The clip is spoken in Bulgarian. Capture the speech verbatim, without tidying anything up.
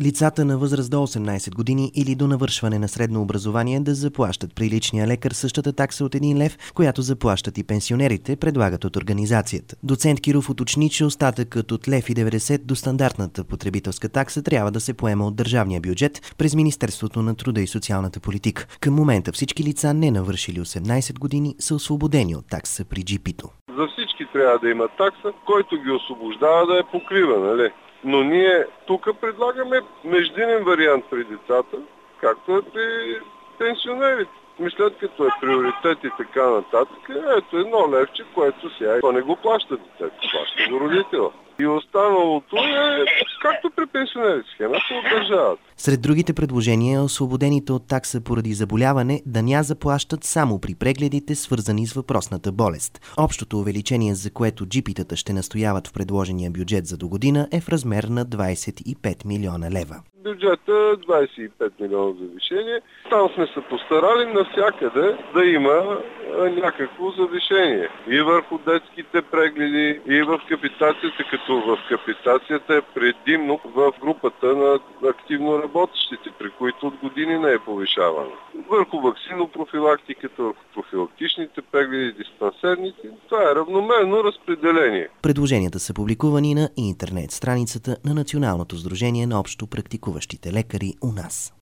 Лицата на възраст до осемнайсет години или до навършване на средно образование да заплащат при личния лекар същата такса от един лев, която заплащат и пенсионерите, предлагат от организацията. Доцент Киров уточни, че остатъкът от лев и деветдесет до стандартната потребителска такса трябва да се поема от държавния бюджет през Министерството на труда и социалната политика. Към момента всички лица, не навършили осемнайсет години, са освободени от такса при джи пи-то. За всички трябва да има такса, който ги освобождава да я покрива, нали? Но ние тук предлагаме междинен вариант при децата, както е при пенсионерите. Мислят, като е приоритет и така нататък, ето едно левче, което сега то не го плаща детето, плаща го родителя. И останалото е както при пенсионерите, схемата от държавата. Сред другите предложения, освободените от такса поради заболяване да ня заплащат само при прегледите, свързани с въпросната болест. Общото увеличение, за което джи пи-тата ще настояват в предложения бюджет за догодина, е в размер на двайсет и пет милиона лева. Бюджета двайсет и пет милиона завишение. Там сме се постарали навсякъде да има някакво завишение. И върху детските прегледи, и в капитацията, като в капитацията е предимно в групата на активно работещите, при които от години не е повишавано. Върху ваксинопрофилактиката, върху профилактичните прегледи, диспансерните, това е равномерно разпределение. Предложенията са публикувани на интернет страницата на Националното сдружение на общо практикуващите лекари у нас.